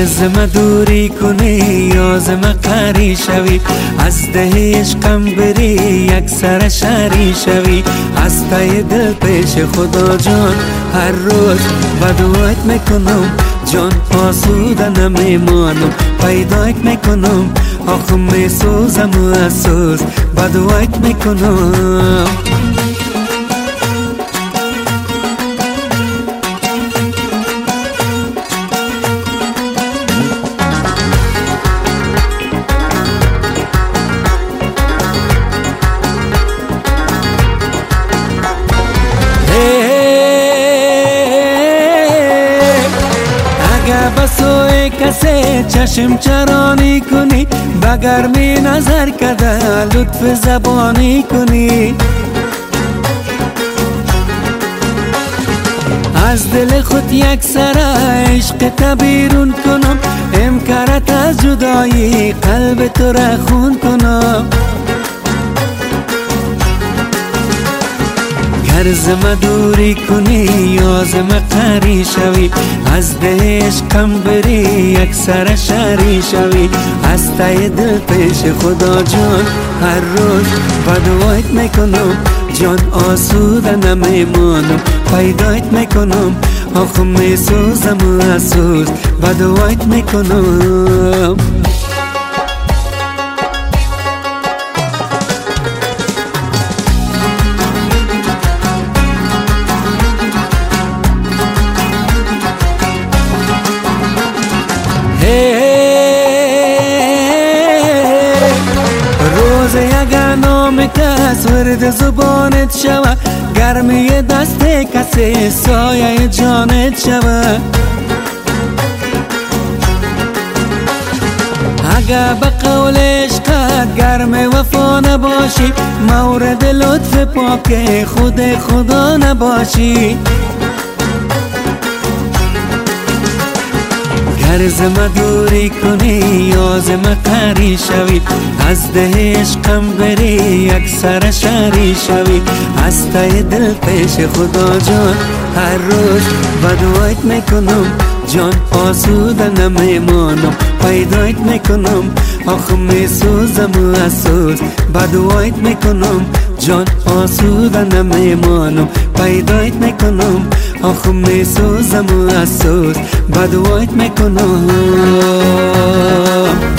ز ما دوری کنی یا ز ما قهری شوی، از ده عشقم بری یک سر شهری شوی. از ته دل پیش خدا جان هر روز بدوایت میکنم، جان آسوده نمیمانم، پیدایت میکنم، آخه میسوزم و افسوس بدوایت میکنم. بسوی کسی چشم چرانی کنی، به گرمی نظر کده لطف زبانی کنی. از دل خود یک سر عشق تبیرون کنم، امکارت از جدایی قلب تو را خون کنم. گر ز ما دوری کنی یا ز ما قهری شوی، از ده عشقم بری یک سر شهری شوی. از ته دل پیش خدا جان هر روز بدوایت میکنم، جان آسوده نمیمانم، پیدایت میکنم، آخه میسوزم و افسوس بدوایت میکنم. روز اگر نام کس ورد زبانت شود، گرمی دست کسی سایه جانت شود. اگر به قول عشقت گرم وفا نباشی، مورد لطف پاک خود خدا نباشی. گر ز ما دوری کنی یا ز ما قهری شوی، از ده عشقم بری یک سر شهری شوی. از ته دل پیش خدا جان هر روز بدوایت میکنم، جان آسوده نمیمانم، پیدایت میکنم، آخه میسوزم و افسوس بدوایت میکنم. جان آسوده نمیمانم، پیدایت میکنم، آخه میسوزم و افسوس بدوایت میکنم.